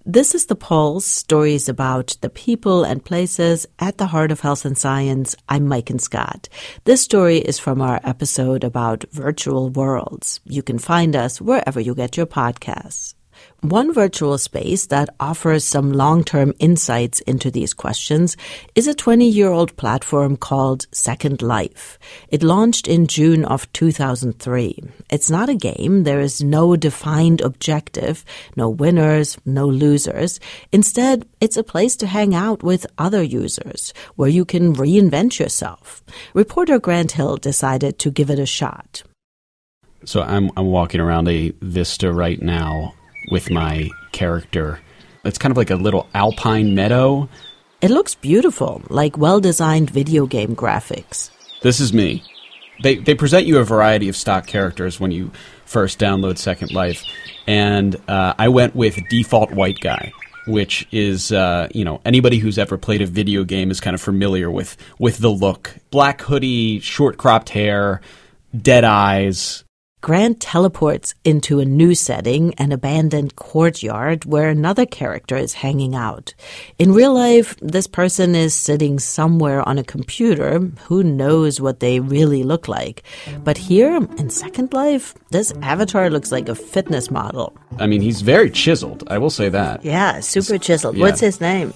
This is The Pulse, stories about the people and places at the heart of health and science. I'm Maiken Scott. This story is from our episode about virtual worlds. You can find us wherever you get your podcasts. One virtual space that offers some long-term insights into these questions is a 20-year-old platform called Second Life. It launched in June of 2003. It's not a game. There is no defined objective, no winners, no losers. Instead, it's a place to hang out with other users, where you can reinvent yourself. Reporter Grant Hill decided to give it a shot. So I'm walking around a vista right now with my character. It's kind of like a little alpine meadow. It looks beautiful, like well-designed video game graphics. This is me. They present you a variety of stock characters when you first download Second Life, and I went with default white guy, which is, anybody who's ever played a video game is kind of familiar with the look. Black hoodie, short cropped hair, dead eyes. Grant teleports into a new setting, an abandoned courtyard where another character is hanging out. In real life, this person is sitting somewhere on a computer. Who knows what they really look like? But here, in Second Life, this avatar looks like a fitness model. I mean, he's very chiseled, I will say that. Yeah, super chiseled. Yeah. What's his name?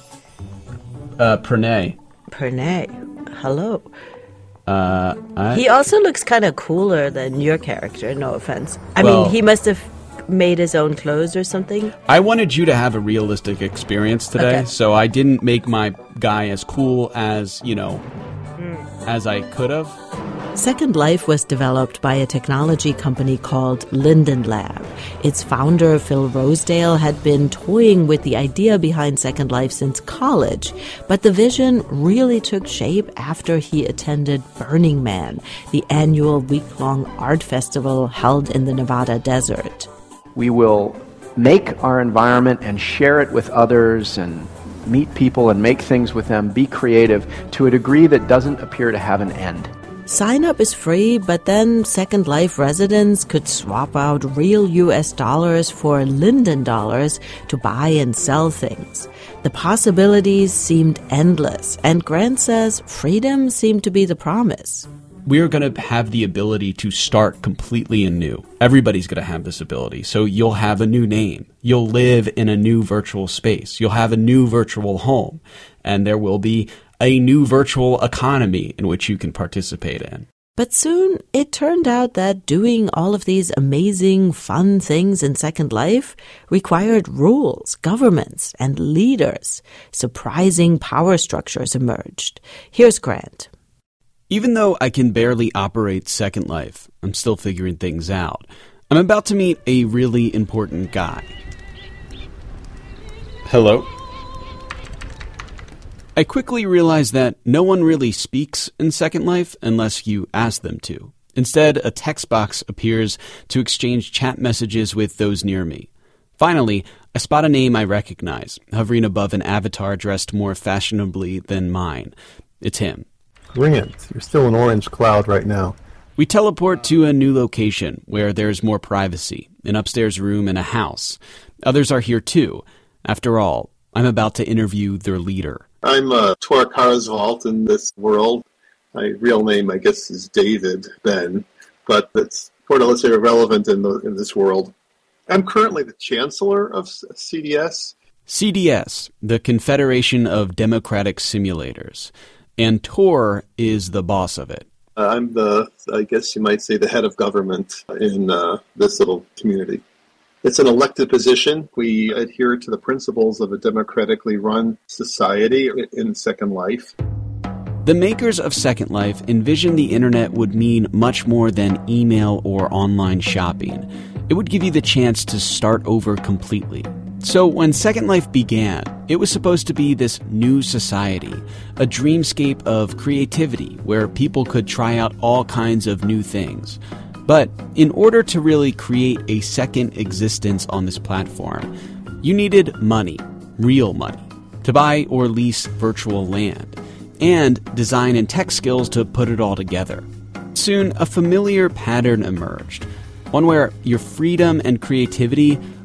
Pranay. Pranay. Hello. He also looks kind of cooler than your character, no offense. I mean, he must have made his own clothes or something. I wanted you to have a realistic experience today, so I didn't make my guy as cool as, as I could have. Second Life was developed by a technology company called Linden Lab. Its founder, Phil Rosedale, had been toying with the idea behind Second Life since college, but the vision really took shape after he attended Burning Man, the annual week-long art festival held in the Nevada desert. We will make our environment and share it with others and meet people and make things with them, be creative to a degree that doesn't appear to have an end. Sign up is free, but then Second Life residents could swap out real US dollars for Linden dollars to buy and sell things. The possibilities seemed endless, and Grant says freedom seemed to be the promise. We're going to have the ability to start completely anew. Everybody's going to have this ability. So you'll have a new name. You'll live in a new virtual space. You'll have a new virtual home. And there will be a new virtual economy in which you can participate in. But soon it turned out that doing all of these amazing, fun things in Second Life required rules, governments, and leaders. Surprising power structures emerged. Here's Grant. Even though I can barely operate Second Life, I'm still figuring things out. I'm about to meet a really important guy. Hello? I quickly realized that no one really speaks in Second Life unless you ask them to. Instead, a text box appears to exchange chat messages with those near me. Finally, I spot a name I recognize, hovering above an avatar dressed more fashionably than mine. It's him. Grant, you're still an orange cloud right now. We teleport to a new location where there's more privacy, an upstairs room in a house. Others are here too. After all, I'm about to interview their leader. I'm Tor Karsvalt in this world. My real name, I guess, is David Ben, but that's more or less irrelevant in this world. I'm currently the Chancellor of CDS. CDS, the Confederation of Democratic Simulators. And Tor is the boss of it. I'm I guess you might say, the head of government in this little community. It's an elected position. We adhere to the principles of a democratically run society in Second Life. The makers of Second Life envisioned the internet would mean much more than email or online shopping. It would give you the chance to start over completely. So when Second Life began, it was supposed to be this new society, a dreamscape of creativity where people could try out all kinds of new things. But in order to really create a second existence on this platform, you needed money, real money, to buy or lease virtual land, and design and tech skills to put it all together. Soon, a familiar pattern emerged, one where your freedom and creativity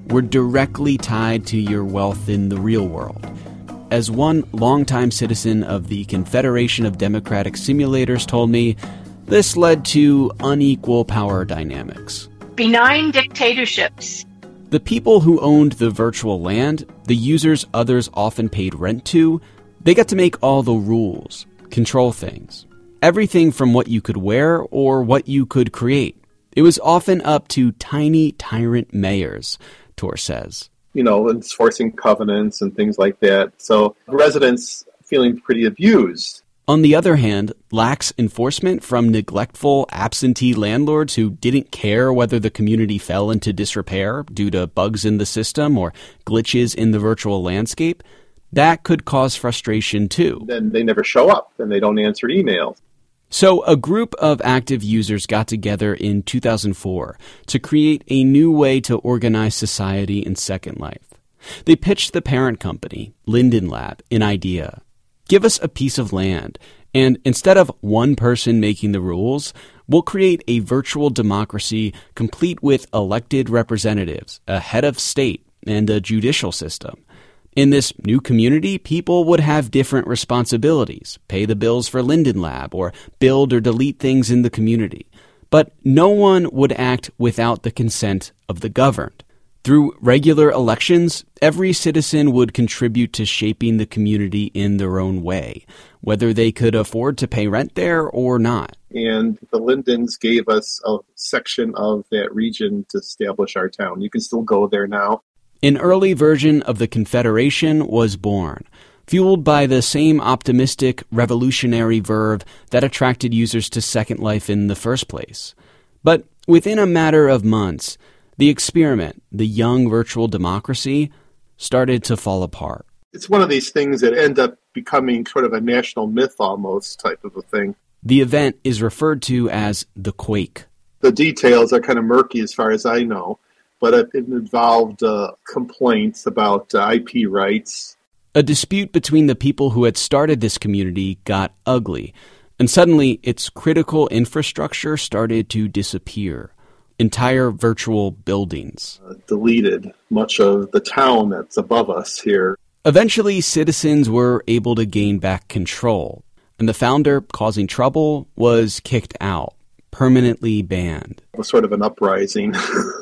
were directly tied to your wealth in the real world. As one longtime citizen of the Confederation of Democratic Simulators told me, this led to unequal power dynamics. Benign dictatorships. The people who owned the virtual land, the users others often paid rent to, they got to make all the rules, control things. Everything from what you could wear or what you could create. It was often up to tiny tyrant mayors, Tor says. Enforcing covenants and things like that. So residents feeling pretty abused. On the other hand, lax enforcement from neglectful, absentee landlords who didn't care whether the community fell into disrepair due to bugs in the system or glitches in the virtual landscape, that could cause frustration too. Then they never show up and they don't answer emails. So a group of active users got together in 2004 to create a new way to organize society in Second Life. They pitched the parent company, Linden Lab, an idea. Give us a piece of land, and instead of one person making the rules, we'll create a virtual democracy complete with elected representatives, a head of state, and a judicial system. In this new community, people would have different responsibilities, pay the bills for Linden Lab, or build or delete things in the community. But no one would act without the consent of the governed. Through regular elections, every citizen would contribute to shaping the community in their own way, whether they could afford to pay rent there or not. And the Lindens gave us a section of that region to establish our town. You can still go there now. An early version of the Confederation was born, fueled by the same optimistic, revolutionary verve that attracted users to Second Life in the first place. But within a matter of months, the experiment, the young virtual democracy, started to fall apart. It's one of these things that end up becoming sort of a national myth almost type of a thing. The event is referred to as the Quake. The details are kind of murky as far as I know, but it involved complaints about IP rights. A dispute between the people who had started this community got ugly, and suddenly its critical infrastructure started to disappear. Entire virtual buildings. Deleted much of the town that's above us here. Eventually, citizens were able to gain back control, and the founder, causing trouble, was kicked out, permanently banned. It was sort of an uprising.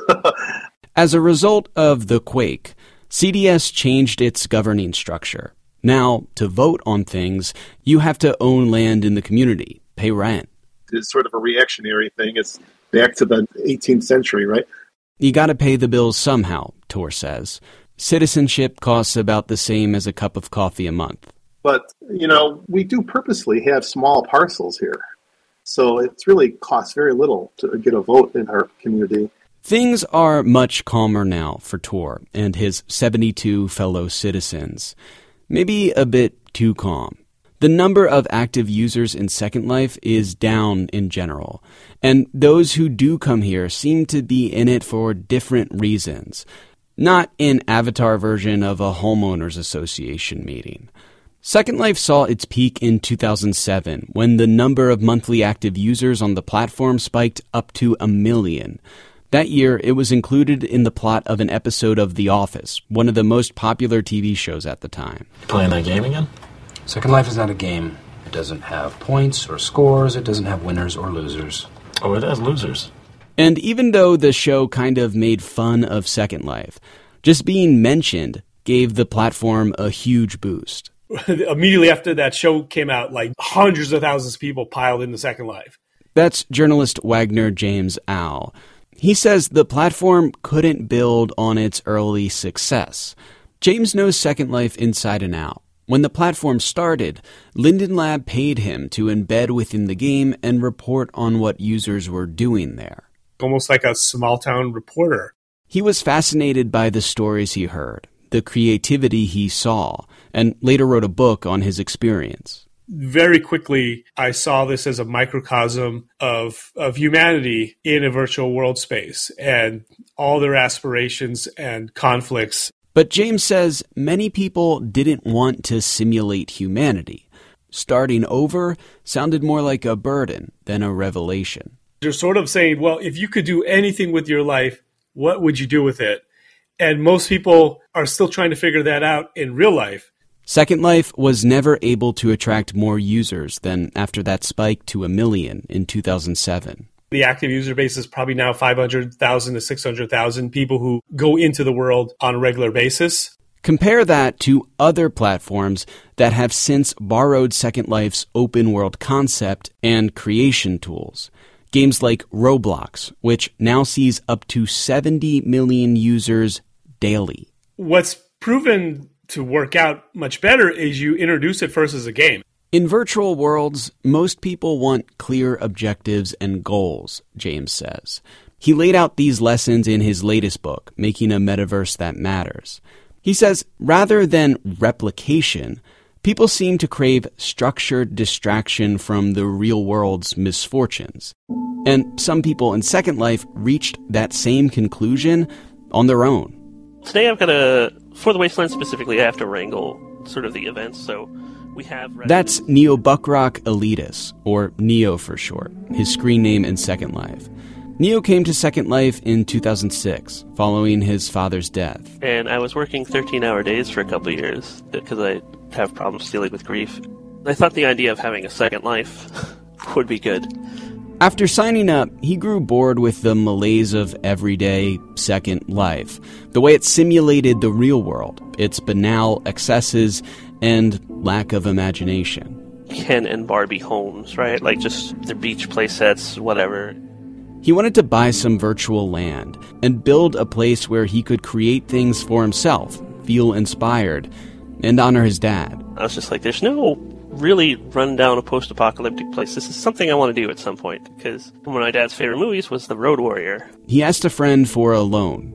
As a result of the Quake, CDS changed its governing structure. Now, to vote on things, you have to own land in the community, pay rent. It's sort of a reactionary thing. It's back to the 18th century, right? You gotta pay the bills somehow, Tor says. Citizenship costs about the same as a cup of coffee a month. But, we do purposely have small parcels here. So it's really costs very little to get a vote in our community. Things are much calmer now for Tor and his 72 fellow citizens. Maybe a bit too calm. The number of active users in Second Life is down in general, and those who do come here seem to be in it for different reasons, not an avatar version of a homeowners association meeting. Second Life saw its peak in 2007 when the number of monthly active users on the platform spiked up to 1 million. That year, it was included in the plot of an episode of The Office, one of the most popular TV shows at the time. Playing that game again? Second Life is not a game. It doesn't have points or scores. It doesn't have winners or losers. Oh, it has losers. And even though the show kind of made fun of Second Life, just being mentioned gave the platform a huge boost. Immediately after that show came out, hundreds of thousands of people piled into Second Life. That's journalist Wagner James Al. He says the platform couldn't build on its early success. James knows Second Life inside and out. When the platform started, Linden Lab paid him to embed within the game and report on what users were doing there. Almost like a small-town reporter. He was fascinated by the stories he heard, the creativity he saw, and later wrote a book on his experience. Very quickly, I saw this as a microcosm of humanity in a virtual world space and all their aspirations and conflicts. But James says many people didn't want to simulate humanity. Starting over sounded more like a burden than a revelation. They're sort of saying, well, if you could do anything with your life, what would you do with it? And most people are still trying to figure that out in real life. Second Life was never able to attract more users than after that spike to 1 million in 2007. The active user base is probably now 500,000 to 600,000 people who go into the world on a regular basis. Compare that to other platforms that have since borrowed Second Life's open world concept and creation tools. Games like Roblox, which now sees up to 70 million users daily. What's proven to work out much better is you introduce it first as a game. In virtual worlds, most people want clear objectives and goals, James says. He laid out these lessons in his latest book, Making a Metaverse That Matters. He says, rather than replication, people seem to crave structured distraction from the real world's misfortunes. And some people in Second Life reached that same conclusion on their own. Today I've got for the Wasteland specifically, I have to wrangle sort of the events, so we have... That's Neo Buckrock Elitis, or Neo for short, his screen name in Second Life. Neo came to Second Life in 2006, following his father's death. And I was working 13-hour days for a couple of years because I have problems dealing with grief. I thought the idea of having a second life would be good. After signing up, he grew bored with the malaise of everyday Second Life, the way it simulated the real world, its banal excesses, and lack of imagination. Ken and Barbie homes, right? Like just their beach play sets, whatever. He wanted to buy some virtual land and build a place where he could create things for himself, feel inspired, and honor his dad. I was just like, there's no really run down a post-apocalyptic place. This is something I want to do at some point, because one of my dad's favorite movies was The Road Warrior. He asked a friend for a loan.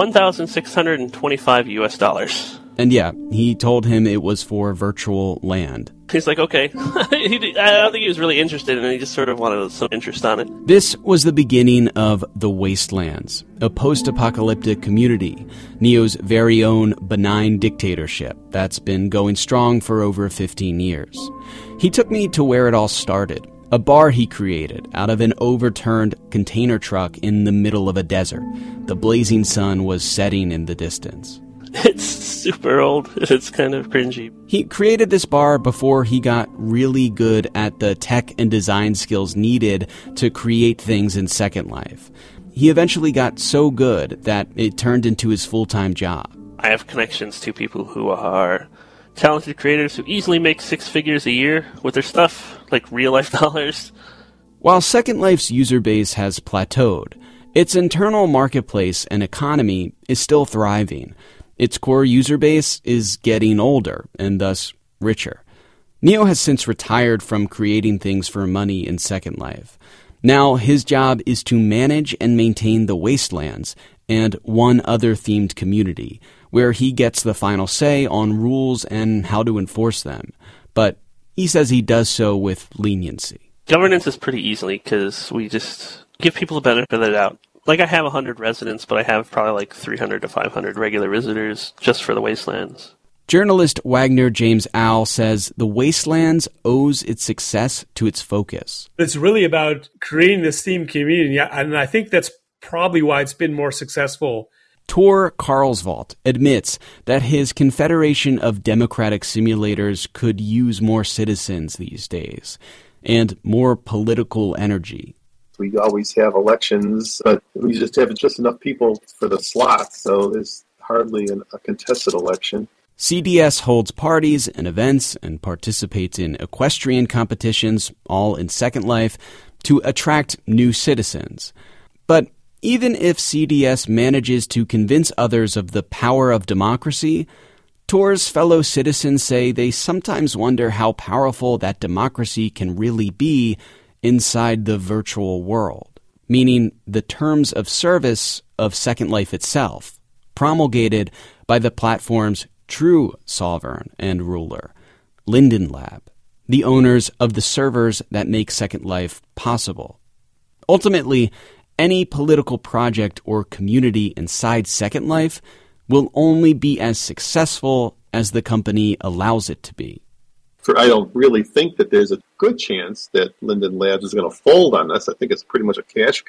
$1,625 US. And yeah, he told him it was for virtual land. He's like, okay. I don't think he was really interested in it. He just sort of wanted some interest on it. This was the beginning of The Wastelands, a post-apocalyptic community, Neo's very own benign dictatorship that's been going strong for over 15 years. He took me to where it all started, a bar he created out of an overturned container truck in the middle of a desert. The blazing sun was setting in the distance. It's super old. It's kind of cringy. He created this bar before he got really good at the tech and design skills needed to create things in Second Life. He eventually got so good that it turned into his full-time job. I have connections to people who are talented creators who easily make 6 figures a year with their stuff, like real-life dollars. While Second Life's user base has plateaued, its internal marketplace and economy is still thriving. Its core user base is getting older and thus richer. Neo has since retired from creating things for money in Second Life. Now his job is to manage and maintain the Wastelands and one other themed community, where he gets the final say on rules and how to enforce them. But he says he does so with leniency. Governance is pretty easily because we just give people the benefit of the doubt. Like, I have 100 residents, but I have probably like 300 to 500 regular visitors just for the Wastelands. Journalist Wagner James Owl says the Wastelands owes its success to its focus. It's really about creating this themed community, and I think that's probably why it's been more successful. Tor Karlsvalt admits that his Confederation of Democratic Simulators could use more citizens these days, and more political energy. We always have elections, but we just have just enough people for the slots, so there's hardly a contested election. CDS holds parties and events and participates in equestrian competitions, all in Second Life, to attract new citizens. But even if CDS manages to convince others of the power of democracy, Tor's fellow citizens say they sometimes wonder how powerful that democracy can really be inside the virtual world, meaning the terms of service of Second Life itself, promulgated by the platform's true sovereign and ruler, Linden Lab, the owners of the servers that make Second Life possible. Ultimately, any political project or community inside Second Life will only be as successful as the company allows it to be. I don't really think that there's a good chance that Linden Labs is going to fold on us. I think it's pretty much a cash cow.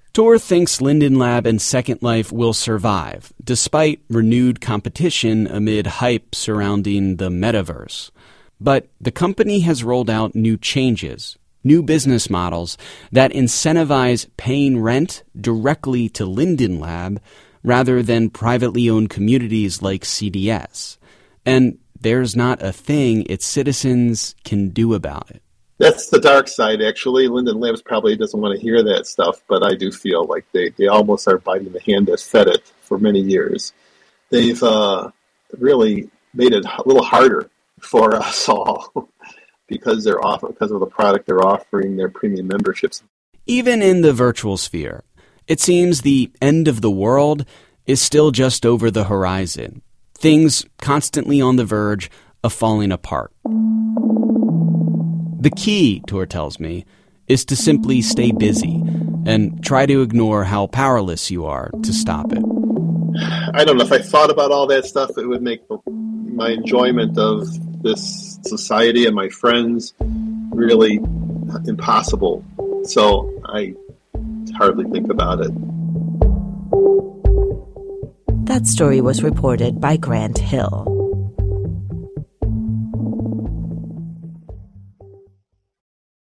Tor thinks Linden Lab and Second Life will survive, despite renewed competition amid hype surrounding the metaverse. But the company has rolled out new changes, new business models that incentivize paying rent directly to Linden Lab rather than privately owned communities like CDS. And there's not a thing its citizens can do about it. That's the dark side, actually. Linden Labs probably doesn't want to hear that stuff, but I do feel like they almost are biting the hand that fed it for many years. They've really made it a little harder for us all because of the product they're offering, their premium memberships. Even in the virtual sphere, it seems the end of the world is still just over the horizon. Things constantly on the verge of falling apart. The key, Tor tells me, is to simply stay busy and try to ignore how powerless you are to stop it. I don't know. If I thought about all that stuff, it would make my enjoyment of this society and my friends really impossible. So I hardly think about it. That story was reported by Grant Hill.